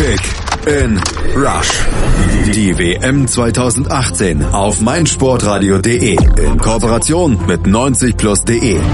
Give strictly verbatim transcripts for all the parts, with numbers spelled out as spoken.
Kick in Rush. Die W M zwanzig achtzehn auf meinsportradio punkt de in Kooperation mit neunzig plus punkt de.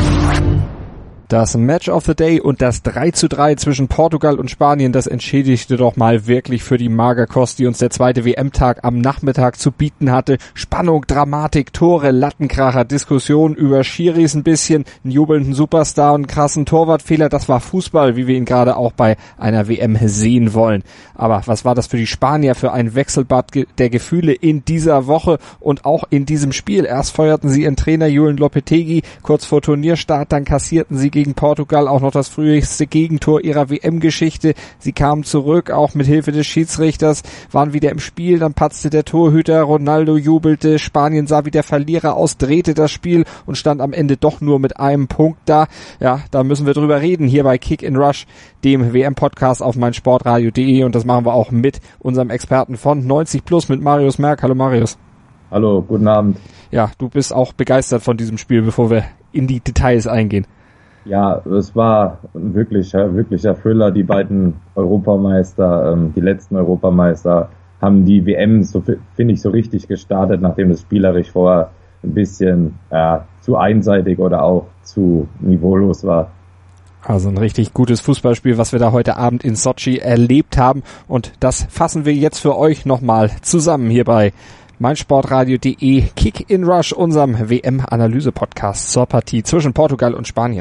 Das Match of the Day und das drei zu drei zwischen Portugal und Spanien, das entschädigte doch mal wirklich für die Magerkost, die uns der zweite W M-Tag am Nachmittag zu bieten hatte. Spannung, Dramatik, Tore, Lattenkracher, Diskussion über Schiris ein bisschen, einen jubelnden Superstar und einen krassen Torwartfehler. Das war Fußball, wie wir ihn gerade auch bei einer W M sehen wollen. Aber was war das für die Spanier für ein Wechselbad der Gefühle in dieser Woche und auch in diesem Spiel? Erst feuerten sie ihren Trainer Julen Lopetegui kurz vor Turnierstart, dann kassierten sie gegen Portugal auch noch das früheste Gegentor ihrer W M-Geschichte. Sie kamen zurück, auch mit Hilfe des Schiedsrichters, waren wieder im Spiel, dann patzte der Torhüter, Ronaldo jubelte, Spanien sah wie der Verlierer aus, drehte das Spiel und stand am Ende doch nur mit einem Punkt da. Ja, da müssen wir drüber reden, hier bei Kick in Rush, dem W M-Podcast auf meinsportradio punkt de, und das machen wir auch mit unserem Experten von neunzig plus, mit Marius Merck. Hallo Marius. Hallo, guten Abend. Ja, du bist auch begeistert von diesem Spiel, bevor wir in die Details eingehen. Ja, es war ein wirklicher, wirklicher Thriller. Die beiden Europameister, ähm, die letzten Europameister, haben die W M, so finde ich, so richtig gestartet, nachdem es spielerisch vorher ein bisschen ja, zu einseitig oder auch zu niveaulos war. Also ein richtig gutes Fußballspiel, was wir da heute Abend in Sochi erlebt haben. Und das fassen wir jetzt für euch nochmal zusammen hier bei meinsportradio punkt de, Kick in Rush, unserem W M-Analyse-Podcast zur Partie zwischen Portugal und Spanien.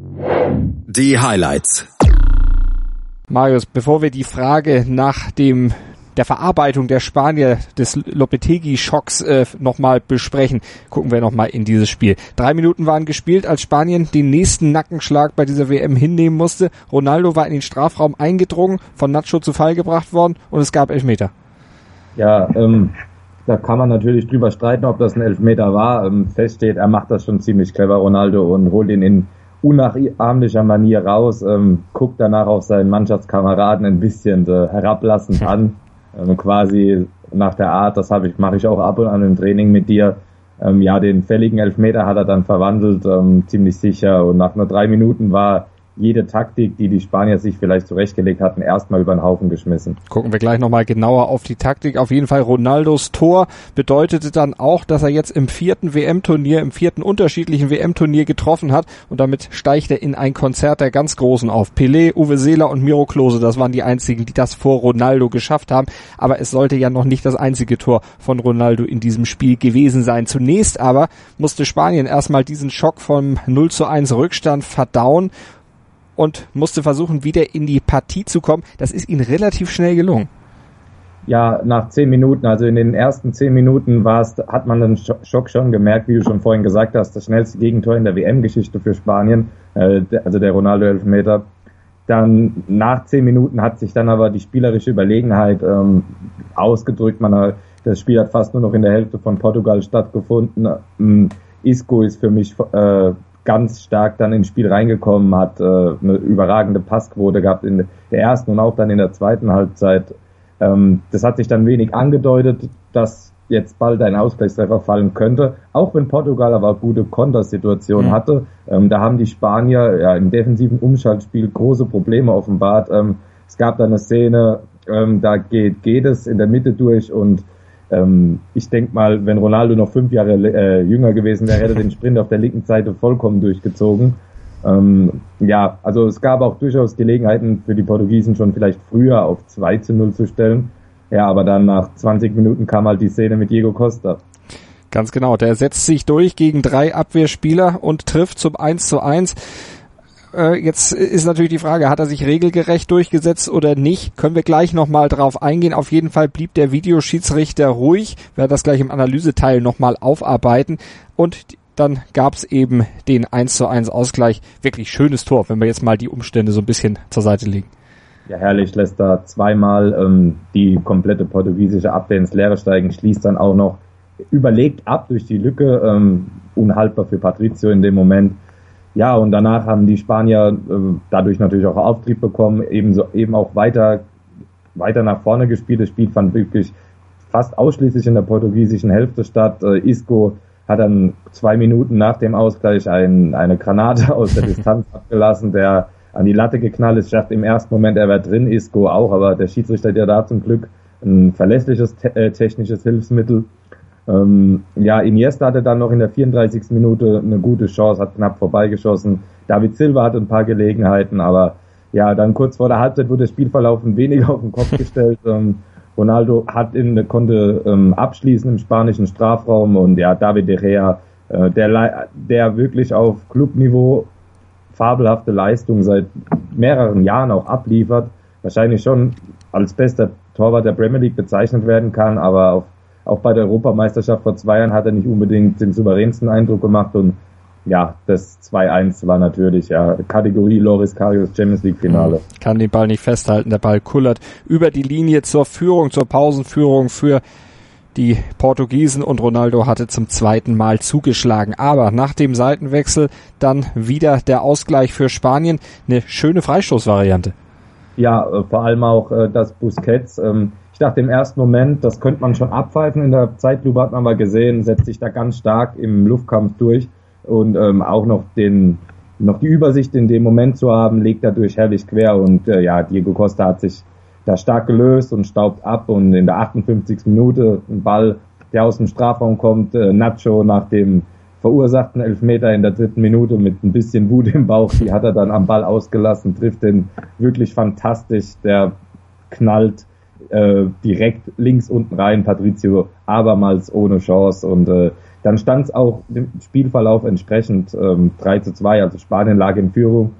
Die Highlights. Marius, bevor wir die Frage nach dem der Verarbeitung der Spanier des Lopetegui-Schocks äh, nochmal besprechen, gucken wir nochmal in dieses Spiel. Drei Minuten waren gespielt, als Spanien den nächsten Nackenschlag bei dieser W M hinnehmen musste. Ronaldo war in den Strafraum eingedrungen, von Nacho zu Fall gebracht worden und es gab Elfmeter. Ja, ähm, da kann man natürlich drüber streiten, ob das ein Elfmeter war. Ähm, fest steht, er macht das schon ziemlich clever, Ronaldo, und holt ihn in unnachahmlicher Manier raus, ähm, guckt danach auf seinen Mannschaftskameraden ein bisschen äh, herablassend an, ähm, quasi nach der Art, das habe ich, mache ich auch ab und an im Training mit dir. Ähm, ja, den fälligen Elfmeter hat er dann verwandelt, ähm, ziemlich sicher, und nach nur drei Minuten war jede Taktik, die die Spanier sich vielleicht zurechtgelegt hatten, erstmal über den Haufen geschmissen. Gucken wir gleich nochmal genauer auf die Taktik. Auf jeden Fall Ronaldos Tor bedeutete dann auch, dass er jetzt im vierten W M-Turnier, im vierten unterschiedlichen W M-Turnier getroffen hat, und damit steigt er in ein Konzert der ganz Großen auf. Pelé, Uwe Seeler und Miro Klose, das waren die einzigen, die das vor Ronaldo geschafft haben. Aber es sollte ja noch nicht das einzige Tor von Ronaldo in diesem Spiel gewesen sein. Zunächst aber musste Spanien erstmal diesen Schock vom null zu eins Rückstand verdauen und musste versuchen, wieder in die Partie zu kommen. Das ist ihnen relativ schnell gelungen. Ja, nach zehn Minuten, also in den ersten zehn Minuten war es, hat man den Schock schon gemerkt, wie du schon vorhin gesagt hast, das schnellste Gegentor in der W M-Geschichte für Spanien, äh, also der Ronaldo-Elfmeter. Dann nach zehn Minuten hat sich dann aber die spielerische Überlegenheit ähm, ausgedrückt. Man, das Spiel hat fast nur noch in der Hälfte von Portugal stattgefunden. Ähm, Isco ist für mich äh, ganz stark dann ins Spiel reingekommen, hat äh, eine überragende Passquote gehabt in der ersten und auch dann in der zweiten Halbzeit. Ähm, das hat sich dann wenig angedeutet, dass jetzt bald ein Ausgleichstreffer fallen könnte, auch wenn Portugal aber gute Kontersituationen mhm. hatte. Ähm, da haben die Spanier ja im defensiven Umschaltspiel große Probleme offenbart. Ähm, es gab da eine Szene, ähm, da geht, geht es in der Mitte durch, und Ähm, ich denke mal, wenn Ronaldo noch fünf Jahre äh, jünger gewesen wäre, hätte er den Sprint auf der linken Seite vollkommen durchgezogen. Ähm, ja, also es gab auch durchaus Gelegenheiten für die Portugiesen schon vielleicht früher auf zwei zu null zu stellen. Ja, aber dann nach zwanzig Minuten kam halt die Szene mit Diego Costa. Ganz genau, der setzt sich durch gegen drei Abwehrspieler und trifft zum eins zu eins. Jetzt ist natürlich die Frage, hat er sich regelgerecht durchgesetzt oder nicht? Können wir gleich nochmal drauf eingehen. Auf jeden Fall blieb der Videoschiedsrichter ruhig. Wir werden das gleich im Analyseteil nochmal aufarbeiten. Und dann gab es eben den eins zu eins Ausgleich. Wirklich schönes Tor, wenn wir jetzt mal die Umstände so ein bisschen zur Seite legen. Ja, herrlich, lässt da zweimal ähm, die komplette portugiesische Abwehr ins Leere steigen, schließt dann auch noch überlegt ab durch die Lücke, ähm, unhaltbar für Patricio in dem Moment. Ja, und danach haben die Spanier äh, dadurch natürlich auch Auftrieb bekommen, ebenso eben auch weiter weiter nach vorne gespielt. Das Spiel fand wirklich fast ausschließlich in der portugiesischen Hälfte statt. Äh, Isco hat dann zwei Minuten nach dem Ausgleich ein, eine Granate aus der Distanz abgelassen. Der an die Latte geknallt ist. Ich dachte im ersten Moment, er wäre drin, Isco auch, aber der Schiedsrichter hat ja da zum Glück ein verlässliches te- äh, technisches Hilfsmittel. Ähm, ja, Iniesta hatte dann noch in der vierunddreißigsten Minute eine gute Chance, hat knapp vorbeigeschossen. David Silva hatte ein paar Gelegenheiten, aber ja, dann kurz vor der Halbzeit wurde der Spielverlauf ein wenig auf den Kopf gestellt. Ähm, Ronaldo hat in, konnte ähm, abschließen im spanischen Strafraum und ja, David de Gea, äh, der, der wirklich auf Clubniveau fabelhafte Leistung seit mehreren Jahren auch abliefert, wahrscheinlich schon als bester Torwart der Premier League bezeichnet werden kann, aber auf, auch bei der Europameisterschaft vor zwei Jahren hat er nicht unbedingt den souveränsten Eindruck gemacht und ja, das zwei eins war natürlich ja Kategorie Loris Karius Champions League Finale. Kann den Ball nicht festhalten, der Ball kullert über die Linie zur Führung, zur Pausenführung für die Portugiesen und Ronaldo hatte zum zweiten Mal zugeschlagen. Aber nach dem Seitenwechsel dann wieder der Ausgleich für Spanien. Eine schöne Freistoßvariante. Ja, äh, vor allem auch äh, das Busquets. Ähm, ich dachte im ersten Moment, das könnte man schon abpfeifen. In der Zeitlupe hat man mal gesehen, setzt sich da ganz stark im Luftkampf durch. Und ähm, auch noch den noch die Übersicht in dem Moment zu haben, legt dadurch herrlich quer. Und äh, ja, Diego Costa hat sich da stark gelöst und staubt ab und in der achtundfünfzigsten Minute ein Ball, der aus dem Strafraum kommt, äh, Nacho nach dem verursachten Elfmeter in der dritten Minute mit ein bisschen Wut im Bauch, die hat er dann am Ball ausgelassen, trifft den wirklich fantastisch, der knallt äh, direkt links unten rein, Patricio abermals ohne Chance und äh, dann stand es auch dem Spielverlauf entsprechend ähm, drei zu zwei, also Spanien lag in Führung.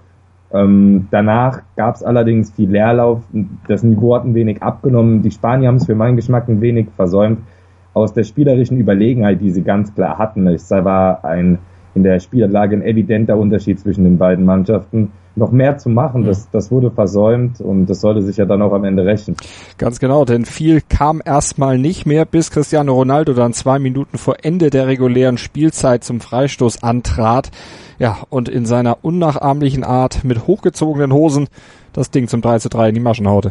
Ähm, danach gab es allerdings viel Leerlauf, das Niveau hat ein wenig abgenommen, die Spanier haben es für meinen Geschmack ein wenig versäumt, aus der spielerischen Überlegenheit, die sie ganz klar hatten. Es war ein, in der Spielanlage ein evidenter Unterschied zwischen den beiden Mannschaften. Noch mehr zu machen, das, das wurde versäumt und das sollte sich ja dann auch am Ende rächen. Ganz genau, denn viel kam erstmal nicht mehr, bis Cristiano Ronaldo dann zwei Minuten vor Ende der regulären Spielzeit zum Freistoß antrat. Ja, und in seiner unnachahmlichen Art mit hochgezogenen Hosen das Ding zum drei zu drei in die Maschen haute.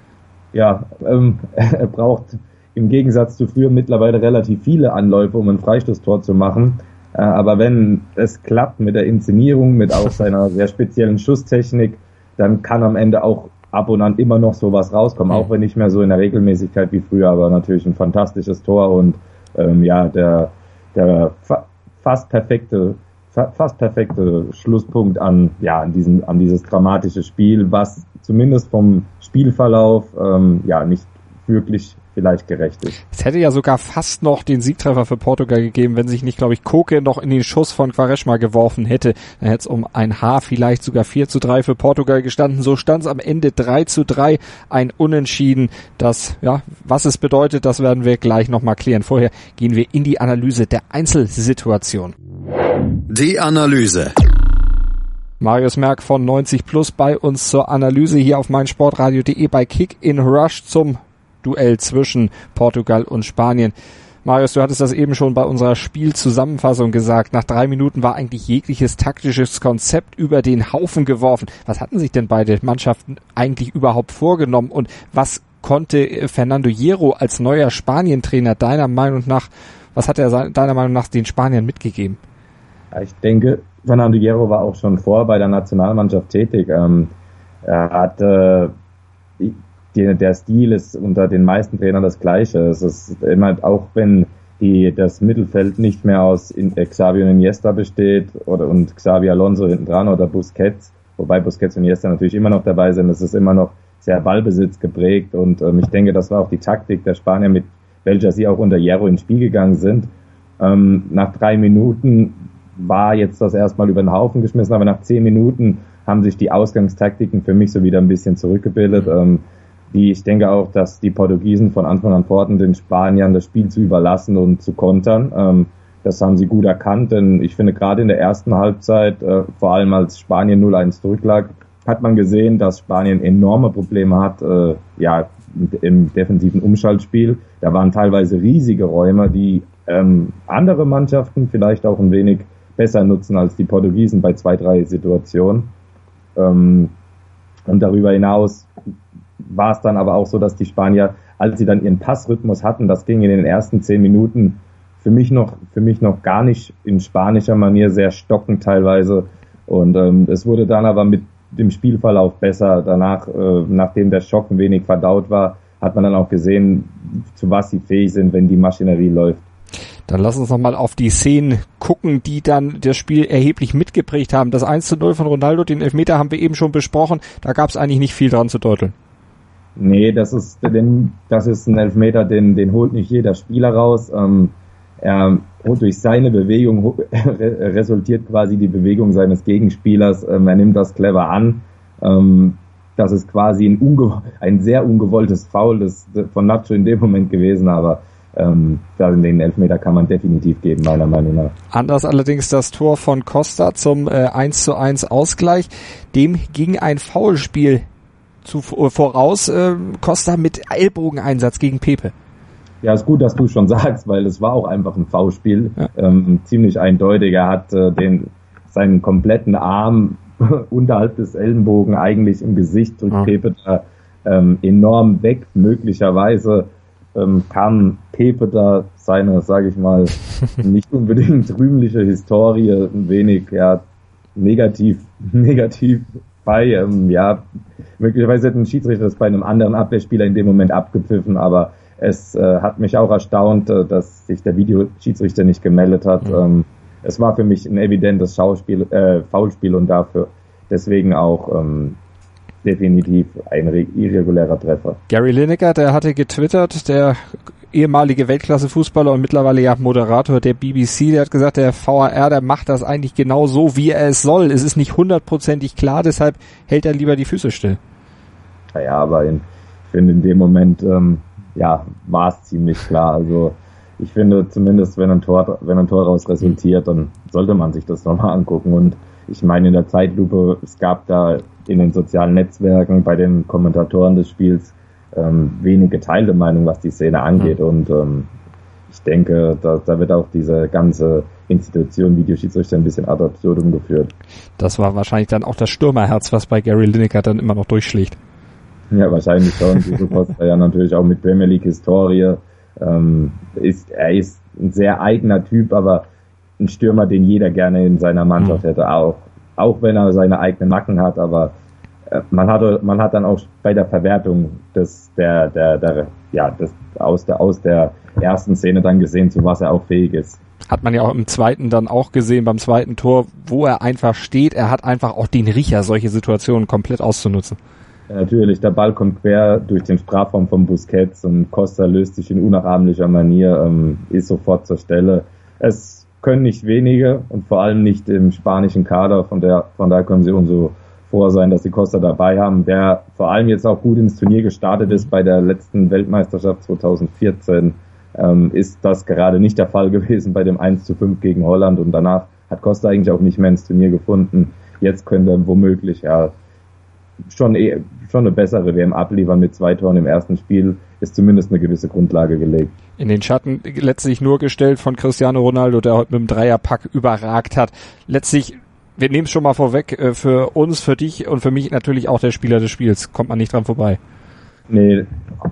Ja, ähm, er braucht im Gegensatz zu früher mittlerweile relativ viele Anläufe, um ein Freistoßtor zu machen. Äh, aber wenn es klappt mit der Inszenierung, mit auch seiner sehr speziellen Schusstechnik, dann kann am Ende auch ab und an immer noch sowas rauskommen, auch wenn nicht mehr so in der Regelmäßigkeit wie früher, aber natürlich ein fantastisches Tor und ähm, ja, der, der fa- fast perfekte fast perfekte Schlusspunkt an ja an diesen an dieses dramatische Spiel, was zumindest vom Spielverlauf ähm, ja nicht wirklich vielleicht gerecht ist. Es hätte ja sogar fast noch den Siegtreffer für Portugal gegeben, wenn sich nicht, glaube ich, Koke noch in den Schuss von Quaresma geworfen hätte. Dann hätte es um ein Haar vielleicht sogar vier zu drei für Portugal gestanden. So stand es am Ende drei zu drei, ein Unentschieden. Das, ja, was es bedeutet, das werden wir gleich nochmal klären. Vorher gehen wir in die Analyse der Einzelsituation. Die Analyse. Marius Merck von neunzig Plus bei uns zur Analyse hier auf meinsportradio punkt de bei Kick in Rush zum Duell zwischen Portugal und Spanien. Marius, du hattest das eben schon bei unserer Spielzusammenfassung gesagt. Nach drei Minuten war eigentlich jegliches taktisches Konzept über den Haufen geworfen. Was hatten sich denn beide Mannschaften eigentlich überhaupt vorgenommen und was konnte Fernando Hierro als neuer Spanien-Trainer deiner Meinung nach, was hat er deiner Meinung nach den Spaniern mitgegeben? Ich denke, Fernando Hierro war auch schon vor bei der Nationalmannschaft tätig. Ähm, er hat äh, die, der Stil ist unter den meisten Trainern das Gleiche. Es ist immer, auch wenn die das Mittelfeld nicht mehr aus in, äh, Xavi und Iniesta besteht oder und Xavi Alonso hinten dran oder Busquets, wobei Busquets und Iniesta natürlich immer noch dabei sind. Es ist immer noch sehr Ballbesitz geprägt und ähm, ich denke, das war auch die Taktik der Spanier, mit welcher sie auch unter Hierro ins Spiel gegangen sind. Ähm, nach drei Minuten war jetzt das erstmal über den Haufen geschmissen, aber nach zehn Minuten haben sich die Ausgangstaktiken für mich so wieder ein bisschen zurückgebildet. Ähm, die, ich denke auch, dass die Portugiesen von Anfang an vorhatten, den Spaniern das Spiel zu überlassen und zu kontern. Ähm, das haben sie gut erkannt, denn ich finde gerade in der ersten Halbzeit, äh, vor allem als Spanien null eins zurücklag, hat man gesehen, dass Spanien enorme Probleme hat, äh, ja, im defensiven Umschaltspiel. Da waren teilweise riesige Räume, die ähm, andere Mannschaften vielleicht auch ein wenig besser nutzen als die Portugiesen bei zwei, drei Situationen. Ähm, und darüber hinaus war es dann aber auch so, dass die Spanier, als sie dann ihren Passrhythmus hatten, das ging in den ersten zehn Minuten für mich noch, für mich noch gar nicht in spanischer Manier, sehr stockend teilweise. Und ähm, es wurde dann aber mit dem Spielverlauf besser. Danach, äh, nachdem der Schock ein wenig verdaut war, hat man dann auch gesehen, zu was sie fähig sind, wenn die Maschinerie läuft. Dann lass uns nochmal auf die Szenen gucken, die dann das Spiel erheblich mitgeprägt haben. Das eins zu null von Ronaldo, den Elfmeter haben wir eben schon besprochen. Da gab es eigentlich nicht viel dran zu deuteln. Nee, das ist, den, das ist ein Elfmeter, den, den holt nicht jeder Spieler raus. Ähm, er holt durch seine Bewegung, resultiert quasi die Bewegung seines Gegenspielers. Ähm, er nimmt das clever an. Ähm, das ist quasi ein, unge- ein sehr ungewolltes Foul das, das von Nacho in dem Moment gewesen, aber ähm, den Elfmeter kann man definitiv geben, meiner Meinung nach. Anders allerdings das Tor von Costa zum äh, eins zu eins Ausgleich. Dem ging ein Foulspiel zu, äh, voraus. Äh, Costa mit Ellbogeneinsatz gegen Pepe. Ja, ist gut, dass du schon sagst, weil es war auch einfach ein Foulspiel. Ja. Ähm, ziemlich eindeutig. Er hat äh, den, seinen kompletten Arm unterhalb des Ellenbogen eigentlich im Gesicht drückt ja. Pepe da ähm, enorm weg. Möglicherweise ähm, kam Pepe da seine, sage ich mal, nicht unbedingt rühmliche Historie ein wenig ja negativ negativ bei. Ähm, ja, möglicherweise hätte ein Schiedsrichter das bei einem anderen Abwehrspieler in dem Moment abgepfiffen, aber es äh, hat mich auch erstaunt, äh, dass sich der Videoschiedsrichter nicht gemeldet hat. Mhm. Ähm, es war für mich ein evidentes Schauspiel, äh, Foulspiel und dafür deswegen auch ähm, definitiv ein irregulärer Treffer. Gary Lineker, der hatte getwittert, der ehemalige Weltklasse-Fußballer und mittlerweile ja Moderator der B B C, der hat gesagt, der V A R, der macht das eigentlich genau so, wie er es soll. Es ist nicht hundertprozentig klar, deshalb hält er lieber die Füße still. Naja, aber in, ich finde in dem Moment ähm, ja, war es ziemlich klar. Also ich finde zumindest, wenn ein Tor, wenn ein Tor daraus resultiert, dann sollte man sich das nochmal angucken. Und ich meine, in der Zeitlupe, es gab da in den sozialen Netzwerken bei den Kommentatoren des Spiels ähm, wenig geteilte Meinung, was die Szene angeht. Mhm. Und ähm, ich denke, da, da wird auch diese ganze Institution Videoschiedsrichter ein bisschen ad absurdum geführt. Das war wahrscheinlich dann auch das Stürmerherz, was bei Gary Lineker dann immer noch durchschlägt. Ja, wahrscheinlich schon. Diego Costa ja natürlich auch mit Premier League Historie. Ähm, ist, er ist ein sehr eigener Typ, aber ein Stürmer, den jeder gerne in seiner Mannschaft hätte, auch. Auch wenn er seine eigenen Macken hat, aber äh, man hat, man hat dann auch bei der Verwertung des, der, der, der, ja, des, aus der, aus der ersten Szene dann gesehen, zu was er auch fähig ist. Hat man ja auch im zweiten dann auch gesehen, beim zweiten Tor, wo er einfach steht. Er hat einfach auch den Riecher, solche Situationen komplett auszunutzen. Ja, natürlich, der Ball kommt quer durch den Strafraum von Busquets und Costa löst sich in unnachahmlicher Manier, ähm, ist sofort zur Stelle. Es können nicht wenige und vor allem nicht im spanischen Kader, von der von daher können sie umso froh sein, dass sie Costa dabei haben, der vor allem jetzt auch gut ins Turnier gestartet ist. Bei der letzten Weltmeisterschaft zwanzig vierzehn ähm, ist das gerade nicht der Fall gewesen bei dem eins zu fünf gegen Holland und danach hat Costa eigentlich auch nicht mehr ins Turnier gefunden. Jetzt könnte er womöglich ja schon eh, schon eine bessere W M abliefern mit zwei Toren im ersten Spiel, ist zumindest eine gewisse Grundlage gelegt. In den Schatten letztlich nur gestellt von Cristiano Ronaldo, der heute mit dem Dreierpack überragt hat. Letztlich, wir nehmen es schon mal vorweg, für uns, für dich und für mich natürlich auch der Spieler des Spiels. Kommt man nicht dran vorbei. Nee,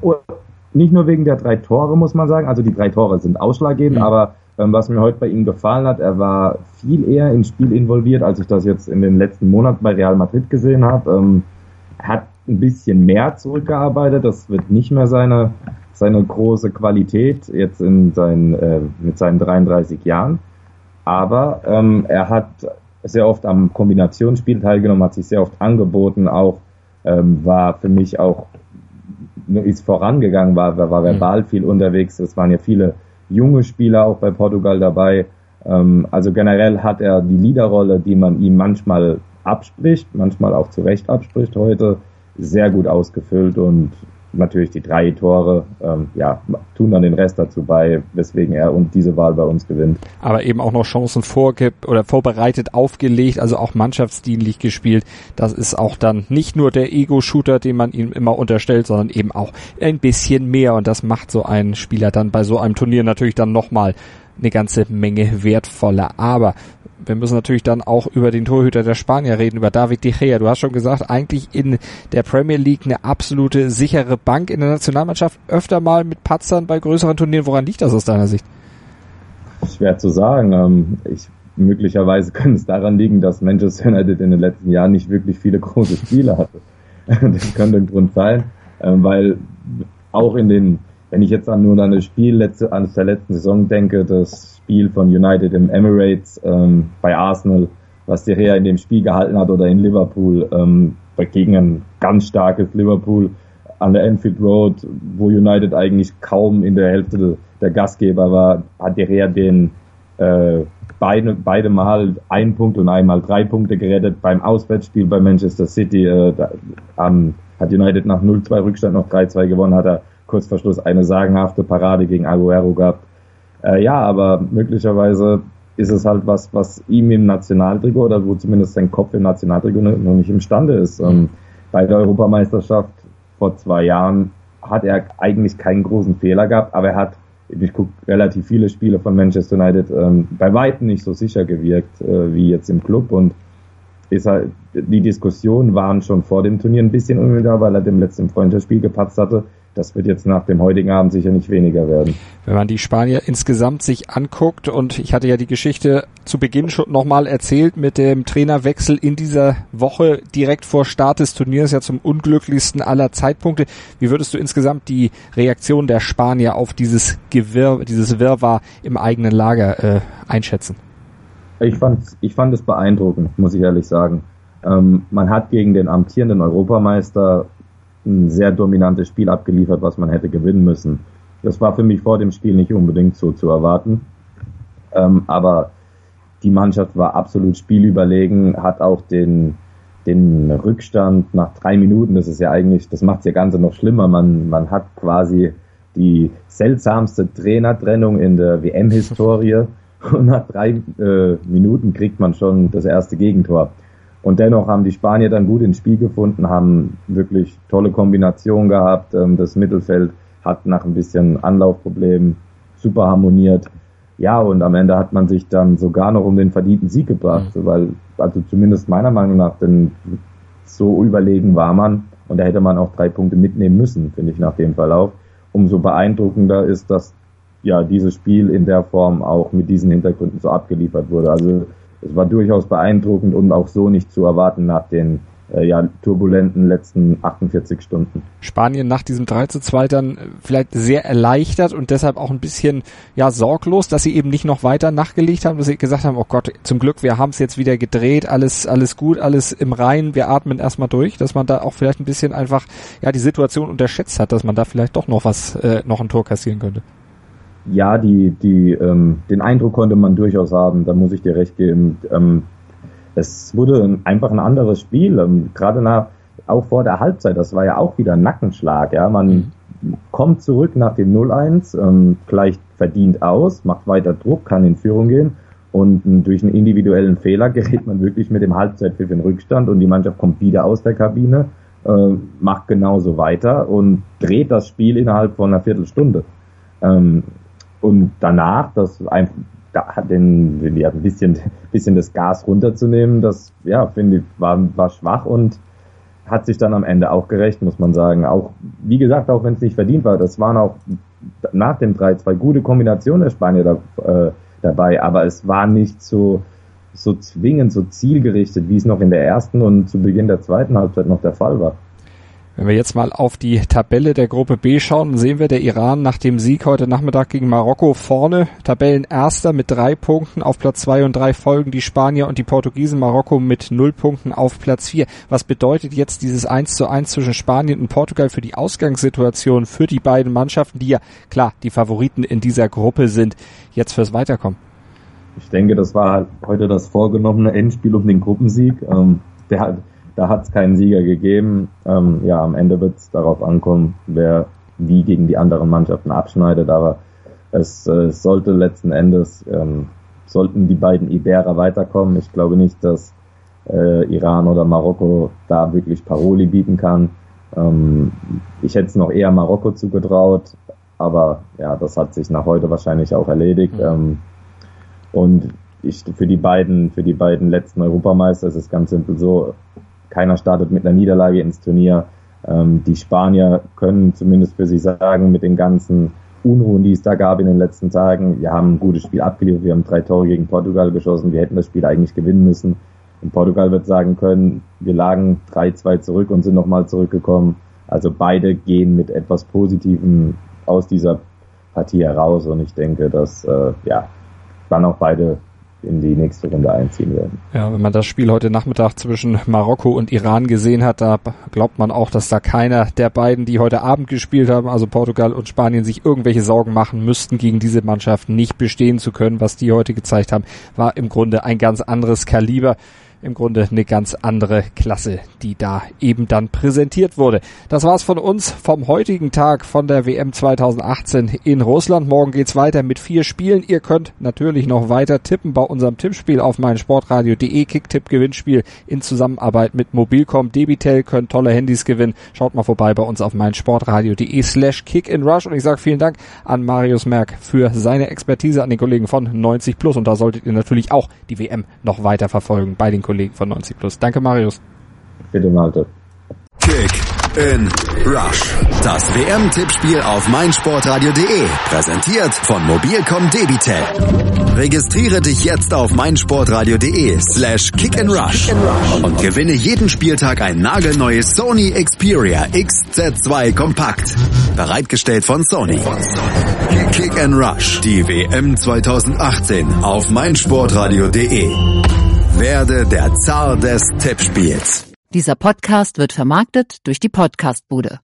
nicht nur wegen der drei Tore, muss man sagen. Also die drei Tore sind ausschlaggebend, mhm. aber ähm, was mir heute bei ihm gefallen hat, er war viel eher ins Spiel involviert, als ich das jetzt in den letzten Monaten bei Real Madrid gesehen habe. Ähm, er hat ein bisschen mehr zurückgearbeitet. Das wird nicht mehr seine seine große Qualität jetzt in seinen äh, mit seinen dreiunddreißig Jahren. Aber ähm, er hat sehr oft am Kombinationsspiel teilgenommen, hat sich sehr oft angeboten, auch ähm, war für mich auch ist vorangegangen, war, war verbal viel unterwegs. Es waren ja viele junge Spieler auch bei Portugal dabei. Ähm, also generell hat er die Leaderrolle, die man ihm manchmal abspricht, manchmal auch zu Recht abspricht heute, sehr gut ausgefüllt und natürlich die drei Tore, ähm, ja, tun dann den Rest dazu bei, weswegen er und diese Wahl bei uns gewinnt. Aber eben auch noch Chancen vorgibt oder vorbereitet, aufgelegt, also auch mannschaftsdienlich gespielt. Das ist auch dann nicht nur der Ego-Shooter, den man ihm immer unterstellt, sondern eben auch ein bisschen mehr und das macht so ein Spieler dann bei so einem Turnier natürlich dann nochmal eine ganze Menge wertvoller. Aber wir müssen natürlich dann auch über den Torhüter der Spanier reden, über David de Gea. Du hast schon gesagt, eigentlich in der Premier League eine absolute sichere Bank, in der Nationalmannschaft öfter mal mit Patzern bei größeren Turnieren. Woran liegt das aus deiner Sicht? Schwer zu sagen. Ich möglicherweise könnte es daran liegen, dass Manchester United in den letzten Jahren nicht wirklich viele große Spiele hatte. Das könnte ein Grund sein, weil auch in den, wenn ich jetzt an nur an das Spiel letzte, an der letzten Saison denke, das Spiel von United im Emirates ähm, bei Arsenal, was De Gea in dem Spiel gehalten hat, oder in Liverpool ähm, gegen ein ganz starkes Liverpool an der Anfield Road, wo United eigentlich kaum in der Hälfte der Gastgeber war, hat De Gea den äh, beide, beide Mal ein Punkt und einmal drei Punkte gerettet. Beim Auswärtsspiel bei Manchester City äh, da, ähm, hat United nach null zwei Rückstand noch drei zwei gewonnen, hat er kurz vor Schluss eine sagenhafte Parade gegen Aguero gehabt. Äh, ja, aber möglicherweise ist es halt was, was ihm im Nationaltrikot oder wo zumindest sein Kopf im Nationaltrikot noch nicht imstande ist. Ähm, bei der Europameisterschaft vor zwei Jahren hat er eigentlich keinen großen Fehler gehabt, aber er hat, ich gucke relativ viele Spiele von Manchester United, ähm, bei weitem nicht so sicher gewirkt äh, wie jetzt im Club, und ist halt, die Diskussionen waren schon vor dem Turnier ein bisschen unnötig, weil er dem letzten Freundschaftsspiel gepatzt hatte. Das wird jetzt nach dem heutigen Abend sicher nicht weniger werden. Wenn man die Spanier insgesamt sich anguckt, und ich hatte ja die Geschichte zu Beginn schon nochmal erzählt mit dem Trainerwechsel in dieser Woche direkt vor Start des Turniers, ja zum unglücklichsten aller Zeitpunkte. Wie würdest du insgesamt die Reaktion der Spanier auf dieses Gewirr, dieses Wirrwarr im eigenen Lager äh, einschätzen? Ich fand, ich fand es beeindruckend, muss ich ehrlich sagen. Ähm, man hat gegen den amtierenden Europameister ein sehr dominantes Spiel abgeliefert, was man hätte gewinnen müssen. Das war für mich vor dem Spiel nicht unbedingt so zu erwarten. Ähm, aber die Mannschaft war absolut spielüberlegen, hat auch den, den Rückstand nach drei Minuten, das ist ja eigentlich, das macht das Ganze noch schlimmer. Man, man hat quasi die seltsamste Trainertrennung in der W M-Historie, und nach drei äh, Minuten kriegt man schon das erste Gegentor. Und dennoch haben die Spanier dann gut ins Spiel gefunden, haben wirklich tolle Kombinationen gehabt. Das Mittelfeld hat nach ein bisschen Anlaufproblemen super harmoniert. Ja, und am Ende hat man sich dann sogar noch um den verdienten Sieg gebracht, mhm. weil, also zumindest meiner Meinung nach, denn so überlegen war man, und da hätte man auch drei Punkte mitnehmen müssen, finde ich, nach dem Verlauf. Umso beeindruckender ist, dass ja dieses Spiel in der Form auch mit diesen Hintergründen so abgeliefert wurde. Also es war durchaus beeindruckend und auch so nicht zu erwarten nach den äh, ja, turbulenten letzten achtundvierzig Stunden. Spanien nach diesem drei zu zwei dann vielleicht sehr erleichtert und deshalb auch ein bisschen ja sorglos, dass sie eben nicht noch weiter nachgelegt haben, dass sie gesagt haben, oh Gott, zum Glück, wir haben es jetzt wieder gedreht, alles alles gut, alles im Reinen, wir atmen erstmal durch, dass man da auch vielleicht ein bisschen einfach ja die Situation unterschätzt hat, dass man da vielleicht doch noch was, äh, noch ein Tor kassieren könnte. Ja, die, die, ähm, den Eindruck konnte man durchaus haben, da muss ich dir recht geben. Ähm, es wurde ein, einfach ein anderes Spiel, ähm, gerade nach, auch vor der Halbzeit, das war ja auch wieder ein Nackenschlag, ja, man mhm. kommt zurück nach dem null eins, ähm, gleicht verdient aus, macht weiter Druck, kann in Führung gehen, und ähm, durch einen individuellen Fehler gerät man wirklich mit dem Halbzeitpfiff in Rückstand, und die Mannschaft kommt wieder aus der Kabine, äh, macht genauso weiter und dreht das Spiel innerhalb von einer Viertelstunde. Ähm, Und danach, das einfach, da hat den, ja, ein bisschen, bisschen das Gas runterzunehmen, das, ja, finde ich, war, war schwach und hat sich dann am Ende auch gerecht, muss man sagen. Auch, wie gesagt, auch wenn es nicht verdient war, das waren auch nach dem drei zwei gute Kombinationen der Spanier da, äh, dabei, aber es war nicht so, so zwingend, so zielgerichtet, wie es noch in der ersten und zu Beginn der zweiten Halbzeit noch der Fall war. Wenn wir jetzt mal auf die Tabelle der Gruppe B schauen, sehen wir der Iran nach dem Sieg heute Nachmittag gegen Marokko vorne, Tabellenerster mit drei Punkten, auf Platz zwei und drei folgen die Spanier und die Portugiesen, Marokko mit null Punkten auf Platz vier. Was bedeutet jetzt dieses eins zu eins zwischen Spanien und Portugal für die Ausgangssituation für die beiden Mannschaften, die ja klar die Favoriten in dieser Gruppe sind, jetzt fürs Weiterkommen? Ich denke, das war halt heute das vorgenommene Endspiel um den Gruppensieg. Ähm, der hat Da hat es keinen Sieger gegeben. Ähm, ja, am Ende wird es darauf ankommen, wer wie gegen die anderen Mannschaften abschneidet. Aber es äh, sollte letzten Endes, ähm, sollten die beiden Iberer weiterkommen. Ich glaube nicht, dass äh, Iran oder Marokko da wirklich Paroli bieten kann. Ähm, ich hätte es noch eher Marokko zugetraut. Aber ja, das hat sich nach heute wahrscheinlich auch erledigt. Mhm. Ähm, und ich, für die beiden, für die beiden letzten Europameister ist es ganz simpel so: Keiner startet mit einer Niederlage ins Turnier. Ähm, die Spanier können zumindest für sich sagen, mit den ganzen Unruhen, die es da gab in den letzten Tagen. Wir haben ein gutes Spiel abgeliefert, wir haben drei Tore gegen Portugal geschossen, wir hätten das Spiel eigentlich gewinnen müssen. Und Portugal wird sagen können, wir lagen drei zwei zurück und sind nochmal zurückgekommen. Also beide gehen mit etwas Positivem aus dieser Partie heraus und ich denke, dass äh, ja dann auch beide in die nächste Runde einziehen werden. Ja, wenn man das Spiel heute Nachmittag zwischen Marokko und Iran gesehen hat, da glaubt man auch, dass da keiner der beiden, die heute Abend gespielt haben, also Portugal und Spanien, sich irgendwelche Sorgen machen müssten, gegen diese Mannschaft nicht bestehen zu können. Was die heute gezeigt haben, war im Grunde ein ganz anderes Kaliber. Im Grunde eine ganz andere Klasse, die da eben dann präsentiert wurde. Das war's von uns vom heutigen Tag von der W M zwanzig achtzehn in Russland. Morgen geht's weiter mit vier Spielen. Ihr könnt natürlich noch weiter tippen bei unserem Tippspiel auf meinsportradio punkt de. Kicktipp-Gewinnspiel in Zusammenarbeit mit Mobilcom. Debitel könnt tolle Handys gewinnen. Schaut mal vorbei bei uns auf meinsportradio punkt de slash kickandrush. Und ich sage vielen Dank an Marius Merck für seine Expertise, an den Kollegen von neunzig plus. Und da solltet ihr natürlich auch die W M noch weiter verfolgen bei den Kollegen von neunzig plus. Danke, Marius. Bitte, Malte. Kick in Rush. Das W M-Tippspiel auf meinsportradio punkt de. Präsentiert von Mobilcom Debitel. Registriere dich jetzt auf meinsportradio punkt de slash kick and rush und gewinne jeden Spieltag ein nagelneues Sony Xperia X Z zwei Kompakt. Bereitgestellt von Sony. Kick and Rush. Die W M zwanzig achtzehn auf meinsportradio punkt de. Werde der Zar des Tippspiels. Dieser Podcast wird vermarktet durch die Podcastbude.